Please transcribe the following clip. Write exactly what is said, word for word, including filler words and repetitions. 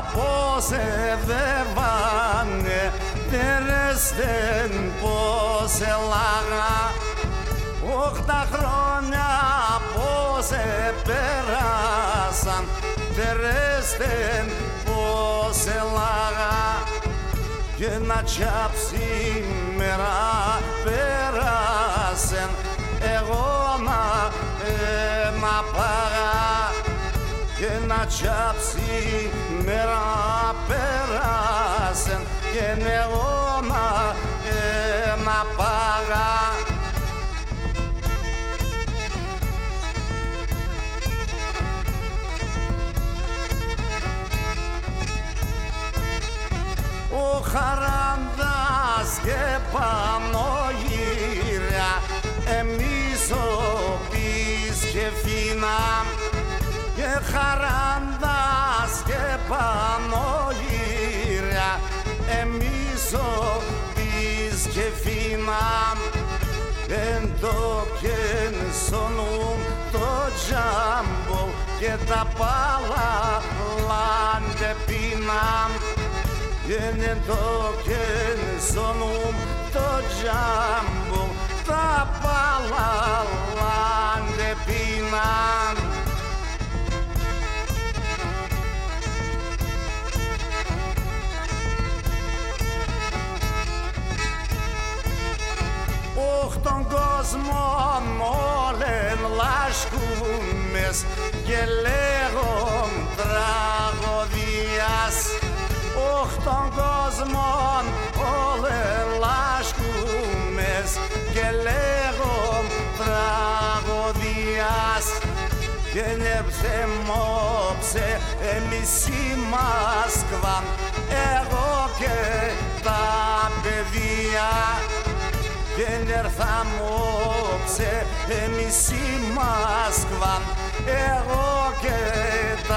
πως εδεύανε τερέστεν πως ελάγα οχτα χρόνια πως επέρασαν τερέστεν πως ελάγα και να τσάψει μέρα πέρασεν εγώ να ένα πάγα και να τσάψει μέρα πέρασεν και εγώ να ένα πάγα. Ο Χαράντας και Πανογύρια εμείς ο πεις και φίνα και Χαράντας και Πανογύρια εμείς ο πεις και φίνα εν το κενσονούν το τζάμπο και τα πάλα λάντε πίναμ και το κενσονούν το τζάμπο τα πάλα λάντε πίναμ. Όχ τον κόσμον όλεν λάσκουμες και λέγον τραγωδίας. Όχ τον κόσμον όλεν λάσκουμες και λέγον τραγωδίας. Και νεύσε μόψε εμείς η Μασκβά εγώ και τα παιδεία. Και νερθά μόψε εμείς η Μασκβά εγώ και